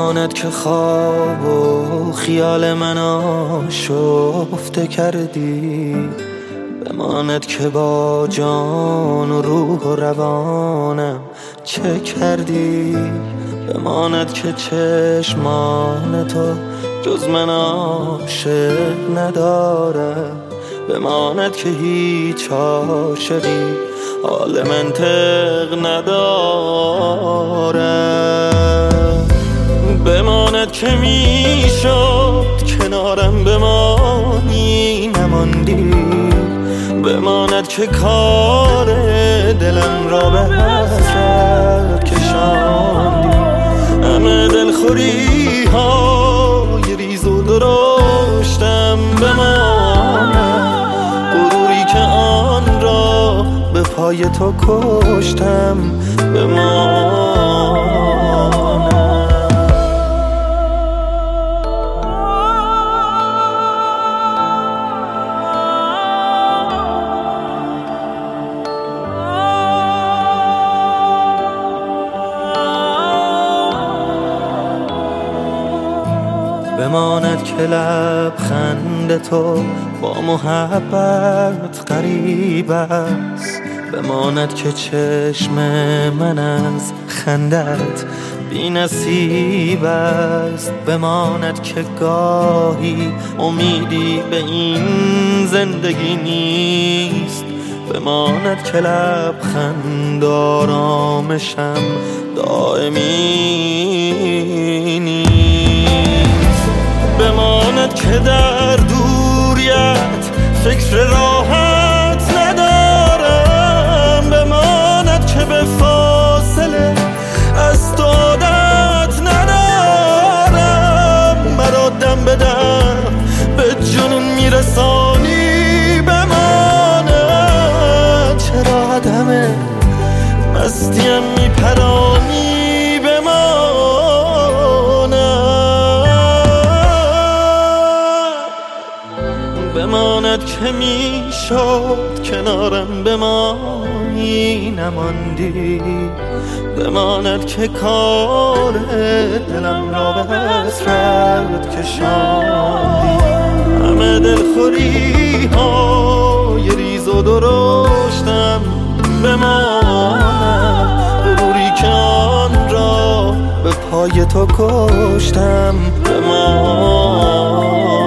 بماند که خواب و خیال من آشفته کردی، بماند که با جان و روح و روانم چه کردی، بماند که چشمان تو جز من عاشق نداره، بماند که هیچ عاشقی حال منطق نداره، بماند که میشد کنارم بمانی نماندی، بماند که کار دلم را به حسرت کشاندی، همه دلخوری های ریز و درشتم بماند، غروری که آن را به پای تو کشتم بماند. بماند که لبخند تو با محبت غریب است، بماند که چشم من از خندت بی نصیب است، بماند که گاهی امیدی به این زندگی نیست، بماند که لبخند آرامشم دائمی نیست، بماند که در دوریت فکر راحت ندارم، بماند که به فاصله از تو عادت ندارم، مرا دم به دم به جنون میرسانی، بماند چرا عدم مستیم میپرانی، بماند که میشد کنارم بمانی نماندی، بماند که کار دلم را به حسرت کشاندی، همه دلخوری های ریز و درشتم بماند، غروری که آن را به پای تو کشتم بماند.